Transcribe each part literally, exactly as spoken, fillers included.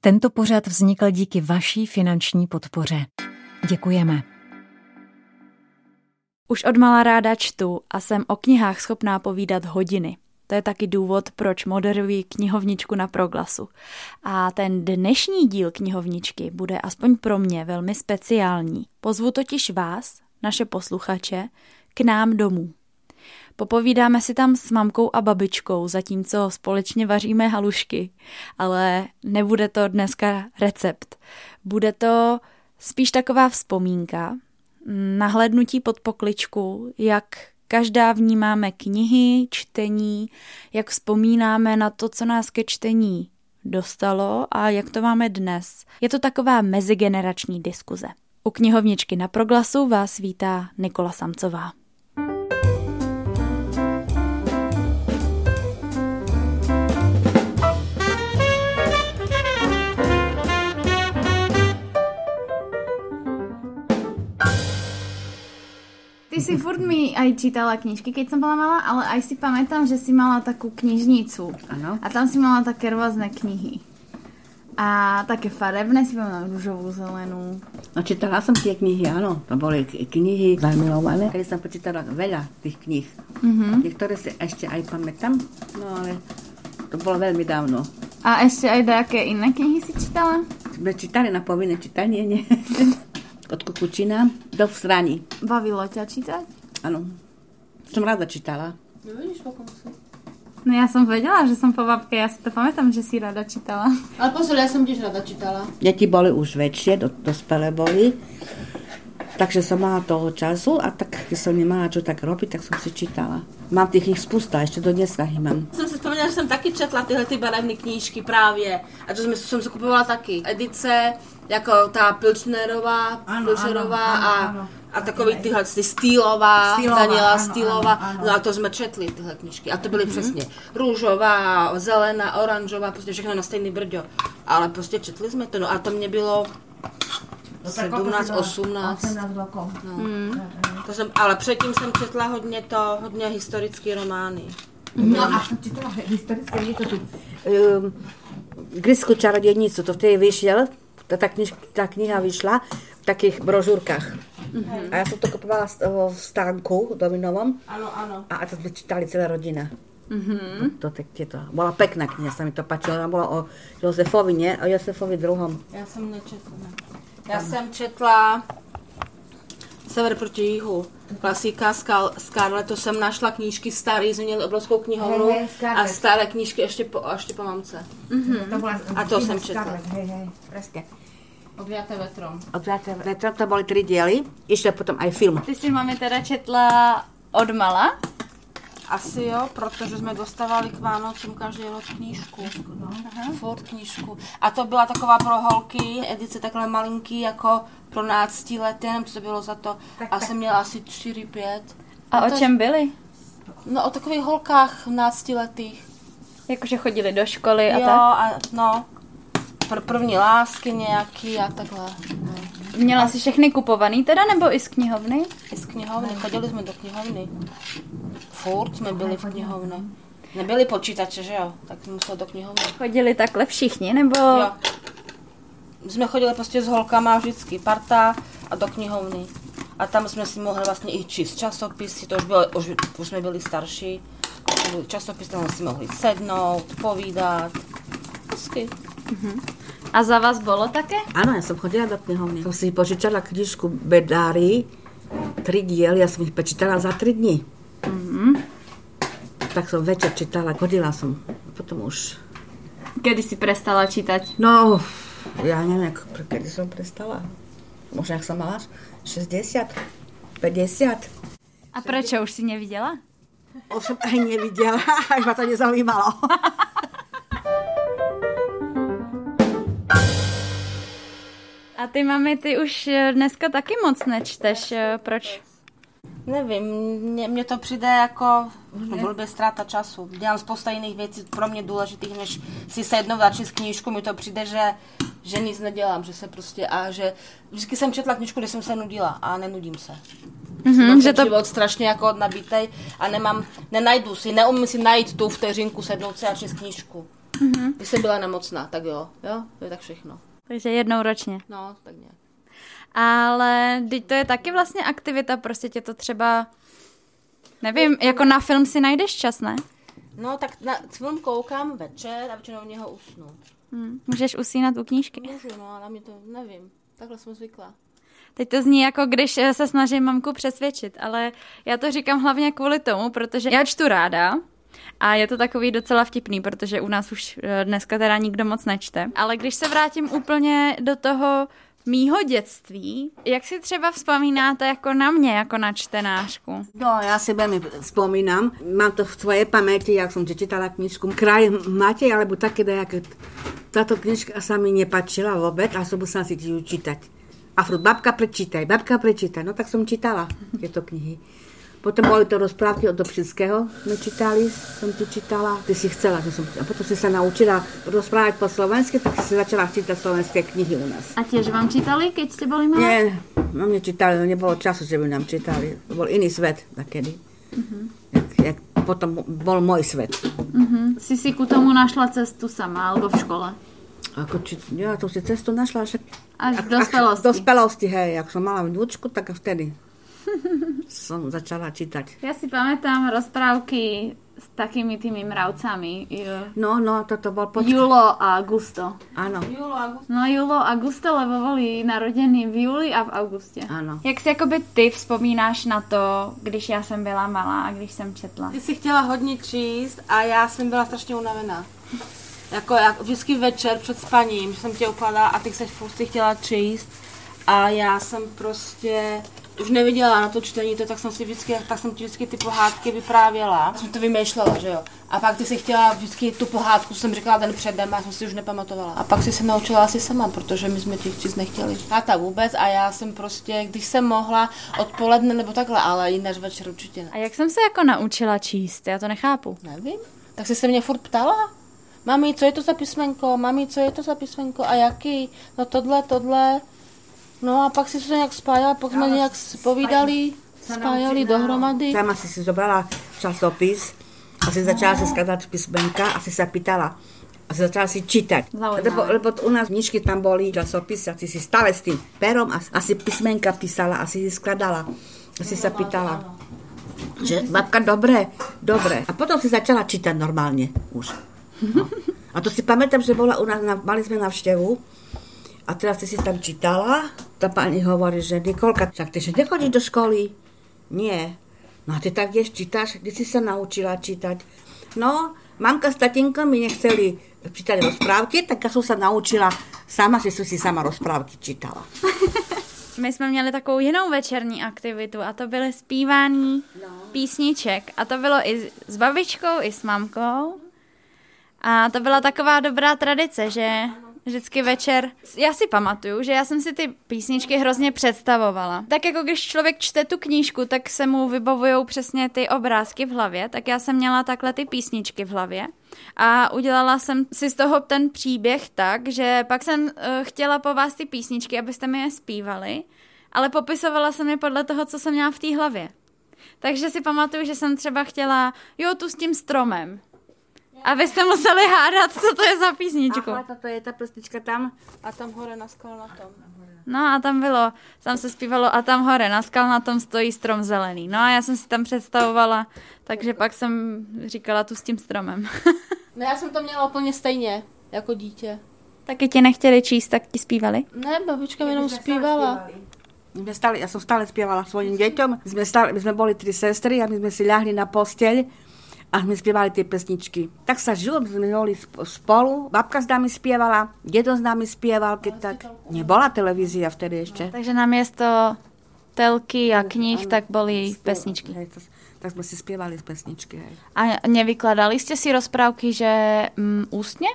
Tento pořad vznikl díky vaší finanční podpoře. Děkujeme. Už odmala ráda čtu a jsem o knihách schopná povídat hodiny. To je taky důvod, proč moderuji knihovničku na Proglasu. A ten dnešní díl knihovničky bude aspoň pro mě velmi speciální. Pozvu totiž vás, naše posluchače, k nám domů. Popovídáme si tam s mamkou a babičkou, zatímco společně vaříme halušky, ale nebude to dneska recept. Bude to spíš taková vzpomínka, nahlédnutí pod pokličku, jak každá vnímáme knihy, čtení, jak vzpomínáme na to, co nás ke čtení dostalo a jak to máme dnes. Je to taková mezigenerační diskuze. U knihovničky na Proglasu vás vítá Nikola Samcová. Ty si furt mi aj čítala knižky, keď som bola malá, ale aj si pamätám, že si mala takú knižnicu. Ano. A tam si mala také rôzne knihy. A také farebné si pamätám, rúžovú, zelenú. No čítala som tie knihy, áno. To boli knihy zamilované. Kedy som počítala veľa tých knih. Mm-hmm. Niektoré si ešte aj pamätám, no ale to bolo veľmi dávno. A ešte aj nejaké iné knihy si čítala? Sme čítali na povinné čítanie, nie? Od Kukučina do Vsrani. Bavilo ťa čítať? Áno. Som rada čítala. No vidíš, koľko musí. No ja som vedela, že som po babke, ja si to pamätám, že si rada čítala. Ale pozor, ja som tiež rada čítala. Deti boli už väčšie, do, dospelé boli. Takže som mala toho času a tak, keď som nemala čo tak robiť, tak som si čítala. Mám tých ich spousta, ešte do dneska ich mám. Jsem si vzpomněla, že jsem taky četla tyhle ty barevné knížky právě. A to jsem, jsem si kupovala taky. Edice, jako ta Pilčnerová, Pilčerová a, a takový tyhle ty Stýlová, Daniela Stýlová. No a to jsme četli tyhle knížky. A to byly mm-hmm. přesně růžová, zelená, oranžová, prostě všechno na stejný brďo. Ale prostě četli jsme to. No a to mě bylo sedmnáct, osmnáct rokov. No. Mm. To jsem, ale předtím jsem četla hodně to, hodně historické romány. No a jsem četla historické, je to tu um, Grisku čarodějnicu, to vtedy vyšel, ta, ta, kniž, ta kniha vyšla v takých brožúrkách. Mm-hmm. A já jsem to kupovala v stánku dominovom. Ano, ano. A to jsme čítali celá rodina. Mm-hmm. To, to, to, bola pekná kniha, sa mi to páčilo. Ona bola o Josefovi, nie? O Josefovi druhom. Já jsem nečetla. Já Tam. jsem četla Sever proti jihu. Klasika Scarlett, to jsem našla knížky staré, jsme měli obrovskou knihovnu hey, hey, a staré knížky ještě po, ještě po mamce. Mm-hmm. To bola, a to jsem četla. Hej, hej, presne. Odviaté vetrom. Odviaté vetrom, to boli tri diely, ešte potom aj film. Ty si mami teda četla od mala? Asi jo, protože jsme dostávali k Vánocům každý rok knížku. No. Furt knížku. A to byla taková pro holky, edice takhle malinký, jako pro náctileté, nevím, co to bylo za to. Tak, a tak. Jsem měla asi čtyři pět. A, a o to, čem byly? No o takových holkách náctiletých. Jakože chodili do školy a jo, tak? A no. Pr- první lásky nějaký a takhle. No. Měla jsi všechny kupovaný teda, nebo i z knihovny? I z knihovny, chodili jsme do knihovny. Furt jsme byli v knihovně. Nebyli počítače, že jo? Tak jsme museli do knihovny. Chodili takhle všichni, nebo? Jo. My jsme chodili prostě s holkama vždycky parta a do knihovny. A tam jsme si mohli vlastně i číst časopisy, to už, bylo, už, už jsme byli starší. Byli časopisy, tam jsme si mohli sednout, povídat. Vždycky. Uh-huh. A za vás bolo také? Áno, ja som chodila do knihovny. Som si požičala knižku Bedári, tri diely, ja som ich prečítala za tri dní. Mm-hmm. Tak som večer čítala, chodila som. Potom už... Kedy si prestala čítať? No, ja neviem, kedy som prestala. Možno, ak som mala šesťdesiat, päťdesiat. A prečo, už si nevidela? Už som aj nevidela, až ma to nezaujímalo. A ty, mami, ty už dneska taky moc nečteš, proč? Nevím, mně, mně to přijde jako no, blbě ztráta času. Dělám spousta jiných věcí pro mě důležitých, než si sednout a číst knížku. Mi to přijde, že, že nic nedělám, že se prostě a že vždycky jsem četla knížku, kde jsem se nudila a nenudím se. Mm-hmm, že to život strašně jako nabitej a nemám, nenajdu si, neumím si najít tu vteřinku, sednout si a číst knížku. Mm-hmm. Když jsem byla nemocná, tak jo, jo, to je tak všechno. Takže jednou ročně. No, tak nějak. Ale teď to je taky vlastně aktivita, prostě tě to třeba, nevím, jako na film si najdeš čas, ne? No, tak na film koukám večer a většinou v něho usnu. Hmm. Můžeš usínat u knížky? Můžu, no, ale mě to nevím. Takhle jsem zvykla. Teď to zní jako, když se snažím mamku přesvědčit, ale já to říkám hlavně kvůli tomu, protože já čtu ráda a je to takový docela vtipný, protože u nás už dneska teda nikdo moc nečte. Ale když se vrátím úplně do toho mýho dětství, jak si třeba vzpomínáte jako na mě, jako na čtenářku? No, já si veľmi vzpomínám. Mám to v svojej pamäti, jak som čítala knižku Kraj Matej, alebo také nejaké. Táto knižka sa mi nepáčila vôbec a som musela si ju čítať. A furt, babka prečítaj, babka prečítaj. No tak som čítala tieto knihy. Potom boli to rozprávky od Dobšinského, sme čítali, som tu čítala. Ty si chcela, že som, a potom si sa naučila rozprávať po slovensky, tak si začala čítať slovenské knihy u nás. A tiež vám čítali, keď ste boli malé? Nie, no mne čítali, no nebolo času, že by nám čítali. To bol iný svet takedy. Uh-huh. Jak, jak potom bol môj svet. Uh-huh. Si si ku tomu našla cestu sama, alebo v škole? Ako či, ja som si cestu našla však... Až v dospelosti. V dospelosti, hej, ak som mala vnúčku, tak vtedy som začala čítať. Ja si pamätám rozprávky s takými tými mravcami. No, no, toto bol počkej. Julo a Gusto. Áno. Julo a Gusto. No Julo a Gusto, lebo boli narodení v júli a v auguste. Áno. Jak si jakoby ty vzpomínáš na to, když já jsem byla malá a když jsem četla? Ty jsi chtěla hodně číst a já jsem byla strašně unavená. Jako jak vždycky večer před spaním, že jsem tě ukladala a ty jsi furt si chtěla číst a já jsem prostě už neviděla na to čtení, to, tak jsem si vždycky, tak jsem ti vždycky ty pohádky vyprávěla. Jsem to vymýšlela, že jo. A pak ty si chtěla vždycky tu pohádku, jsem říkala den předem a jsem si už nepamatovala. A pak si se naučila asi sama, protože my jsme těch číst nechtěli. Táta vůbec a já jsem prostě, když jsem mohla odpoledne nebo takhle, ale jinak večer určitě ne. A jak jsem se jako naučila číst? Já to nechápu. Nevím. Tak jsi se mě furt ptala? Mami, co je to za písmenko? Mami, co je to za písmenko? A jaký? No tohle, tohle. No a pak si to nějak spájala, pak jsme nějak povídali, spájali dohromady. Sama si si zobrala časopis a si začala si skladať písmenka a si sa pýtala. A si začala si čítať. Lebo, lebo u nás knižky tam boli časopisy a si si stále s tým perom a, a si písmenka písala a si si skladala. A si sa pýtala, že babka, dobre, dobre. A potom si začala čítať normálne už. No. A to si pamätám, že bola u nás, mali sme navštevu a teraz ty si tam čítala, tá pani hovorí, že Nikolka, však ty že nechodíš do školy? Nie. No a ty tak tiež čítaš, kde si sa naučila čítať? No, mamka s tatínkom mi nechceli čítať rozprávky, tak ja som sa naučila sama, že som si sama rozprávky čítala. My jsme měli takovou jinou večerní aktivitu a to byly zpívání no. písniček. A to bylo i s babičkou, i s mamkou. A to byla taková dobrá tradice, že vždycky večer, já si pamatuju, že já jsem si ty písničky hrozně představovala. Tak jako když člověk čte tu knížku, tak se mu vybavujou přesně ty obrázky v hlavě, tak já jsem měla takhle ty písničky v hlavě. A udělala jsem si z toho ten příběh tak, že pak jsem uh, chtěla po vás ty písničky, abyste mi je zpívali, ale popisovala jsem je podle toho, co jsem měla v té hlavě. Takže si pamatuju, že jsem třeba chtěla, jo, tu s tím stromem. A vy jste museli hádat, co to je za písničku. Aha, to je ta písnička tam. A tam hore na skal na tom. No a tam bylo, tam se zpívalo a tam hore na skal na tom stojí strom zelený. No a já jsem si tam představovala, takže pak jsem říkala tu s tím stromem. No já jsem to měla úplně stejně, jako dítě. Taky ti nechtěli číst, tak ti zpívali? Ne, babička mi jenom zpívala. My stále, ja som stále spievala svojim deťom. My sme, stále, my sme boli tri sestry a my sme si ľahli na posteľ a my spievali tie pesničky. Tak sa žilo, my sme boli spolu. Babka s nami spievala, dedo s nami spieval, keď tak. Nebola televízia vtedy ešte. Takže namiesto telky a knih, tak boli pesničky. Hej, to, tak sme si spievali z pesničky. Hej. A nevykladali ste si rozprávky, že mm, ústne?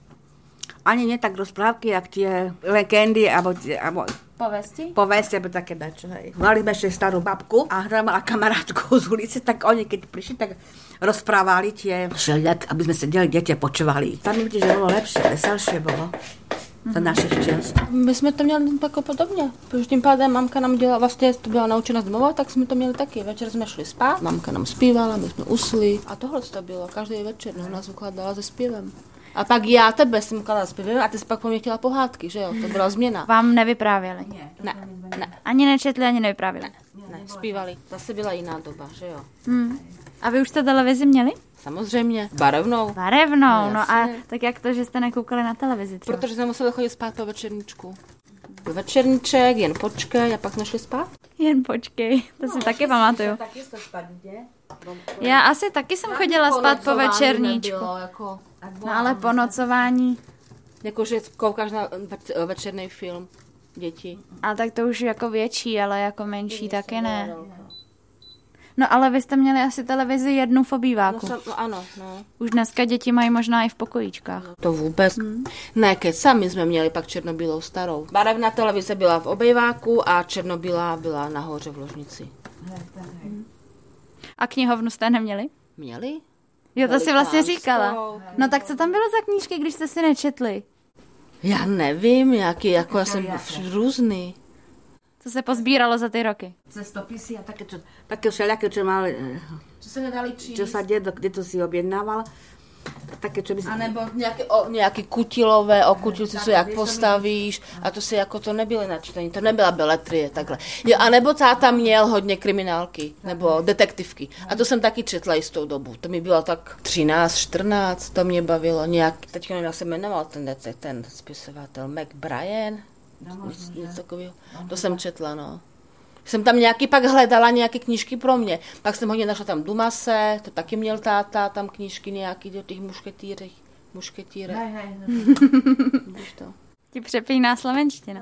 Ani nie tak rozprávky, jak tie legendy, alebo, alebo povesti? Povesti, alebo také dačo, hej. Mali sme ešte starú babku a hra mala kamarátku z ulice, tak oni, keď prišli, tak rozprávali tie všelijak, aby sme sedeli, deti počúvali. Tam mi že bolo lepšie, veselšie bolo. Za našich čest. My jsme to měli jako podobně, protože tím pádem mamka nám dělala, vlastně to byla naučena z domova, tak jsme to měli taky. Večer jsme šli spát, mamka nám zpívala, my jsme usli a tohle to bylo každý večer, no, nás ukládala se zpěvem. A pak já tebe jsem kladla zpěvem a ty jsi pak po mě chtěla pohádky, že jo? To byla změna. Vám nevyprávěli? Ne, ne, Ani nečetli, ani nevyprávěli? ne, zpívali. Zase byla jiná doba, že jo? Hmm. A vy už jste televizi měli? Samozřejmě, barevnou. Barevnou, no, No, a jasně. tak jak to, že jste nekoukali na televizi třeba? Protože jsme museli chodit spát po večerníčku. Večerníček, jen počkej a pak jsme šli spát. Jen počkej, to si taky pamatuju. Taky jste spát, ne? Já asi taky jsem chodila spát po večerníčku. Nebylo, jako, No ale po nocování. jakože koukáš na več- večerný film, děti. A tak to už jako větší, ale jako menší taky ne. No ale vy jste měli asi televizi jednu v No, obýváku. jsem, no ano, no. Už dneska děti mají možná i v pokojíčkách. To vůbec. Hmm. Ne, keď sami jsme měli pak černobílou starou. Barevná televize byla v obejváku a černobílá byla nahoře v ložnici. A knihovnu jste neměli? Měli? Jo, to si vlastně Velikánskou. říkala. No tak co tam bylo za knížky, když jste si nečetli? Já nevím, jaký, jako já jsem různý. Co se pozbíralo za ty roky? Cestopisy a také, čo, také všelijaké, čo mal, eh, Co se nedali číst? čo sa dedo, kde to si objednával. Také, čo by si... A nebo nějaké, o, nějaké kutilové, o kutilci, co jak postavíš, a to si jako to nebyly načtení, to nebyla beletrie, takhle. Jo, a nebo táta měl hodně kriminálky, nebo detektivky. A to jsem taky četla jistou dobu. To mi bylo tak třináct, čtrnáct, to mě bavilo nějak. Teď nevím, jak se jmenoval ten, ten spisovatel, Mac Bryan, něco takového. To jsem četla, no. Jsem tam nějaký pak hledala nějaké knížky pro mě. Pak jsem hodně našla tam Dumase, to taky měl táta, tam knížky nějaký o těch mušketýrech. Mušketýrech. Víš to? Ti přepíná slovenština.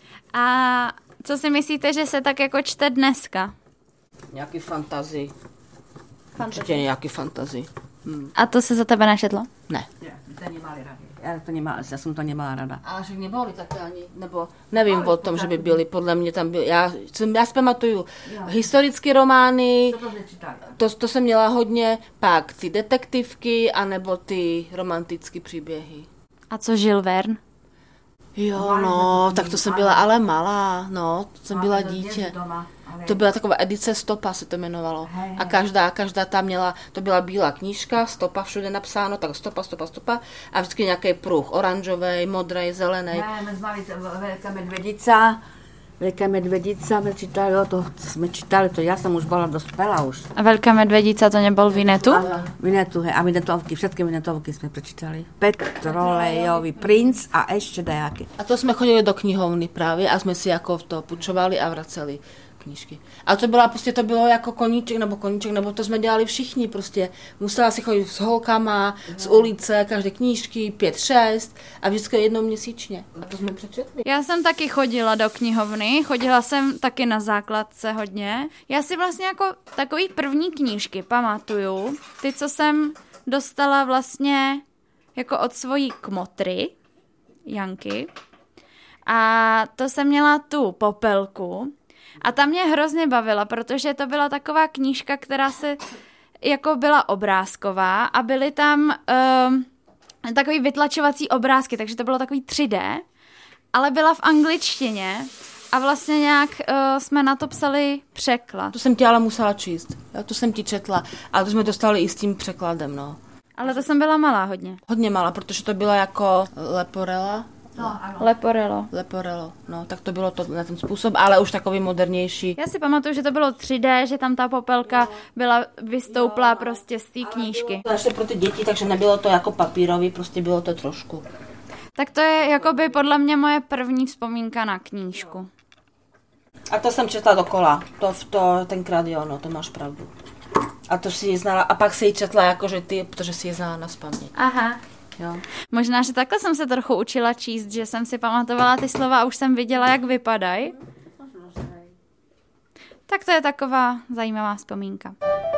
A co si myslíte, že se tak jako čte dneska? Nějaký fantazy. Určitě nějaký fantazy. Hm. A to se za tebe nečetlo? Ne. To nemali rady. Já, to nemala, já jsem to nemala rada. Ale že nebyly také ani, nebo nevím o tom, že by byly, podle mě tam byly, já, jsem, já si pamatuju historické romány, to, to jsem měla hodně, pak ty detektivky, anebo ty romantické příběhy. A co Jules Verne? Jo, no, tak to jsem byla ale malá, no, to jsem byla dítě. To byla taková edice Stopa, se to jmenovalo. A každá, každá tam měla, to byla bílá knížka, Stopa všude napsáno, tak Stopa, Stopa, Stopa. A vždycky nějaký pruh, oranžový, modrý, zelený. Ne, my jsme mali Veľká medvedica, Veľká medvedica, my čítali, jo, to jsme čítali, to já jsem už byla dospělá už. A Velká medvedica to nebyl Vinetu? Vinetu, hej, a Vinetovky, všetky Vinetovky jsme prečítali. Petrolejový princ a ještě dajaké. A to jsme chodili do knihovny právě a jsme si jako to půjčovali a vraceli knížky. A to byla prostě, to bylo jako koníček nebo koníček, nebo to jsme dělali všichni prostě. Musela si chodit s holkama, z ulice, každé knížky, pět, šest a vždycky jednou měsíčně. A to jsme přečetli. Já jsem taky chodila do knihovny, chodila jsem taky na základce hodně. Já si vlastně jako takový první knížky pamatuju, ty, co jsem dostala vlastně jako od svojí kmotry, Janky. A to jsem měla tu Popelku. A ta mě hrozně bavila, protože to byla taková knížka, která se jako byla obrázková a byly tam um, takový vytlačovací obrázky, takže to bylo takový tři dé, ale byla v angličtině a vlastně nějak uh, jsme na to psali překlad. To jsem ti ale musela číst. Já to jsem ti četla, ale to jsme dostali i s tím překladem, no. Ale to jsem byla malá hodně. Hodně malá, protože to bylo jako Leporella. No, ano. Leporello. Leporello, no, tak to bylo to na ten způsob, ale už takový modernější. Já si pamatuju, že to bylo tři dé, že tam ta Popelka byla vystouplá prostě z té knížky. To ještě pro ty děti, takže nebylo to jako papírový, prostě bylo to trošku. Tak to je jakoby podle mě moje první vzpomínka na knížku. A to jsem četla dokola, to, to tenkrát jo, no, to máš pravdu. A to si ji znala, a pak si ji četla jakože ty, protože si ji znala nazpaměť. Aha. Jo. Možná, že takhle jsem se trochu učila číst, že jsem si pamatovala ty slova a už jsem viděla, jak vypadají. Tak to je taková zajímavá vzpomínka.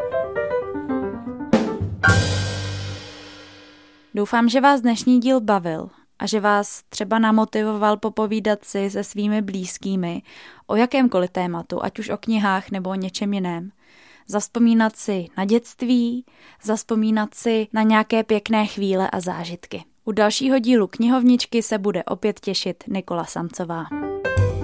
Doufám, že vás dnešní díl bavil a že vás třeba namotivoval popovídat si se svými blízkými o jakémkoliv tématu, ať už o knihách nebo o něčem jiném. Zavzpomínat si na dětství, zavzpomínat si na nějaké pěkné chvíle a zážitky. U dalšího dílu Knihovničky se bude opět těšit Nikola Samcová.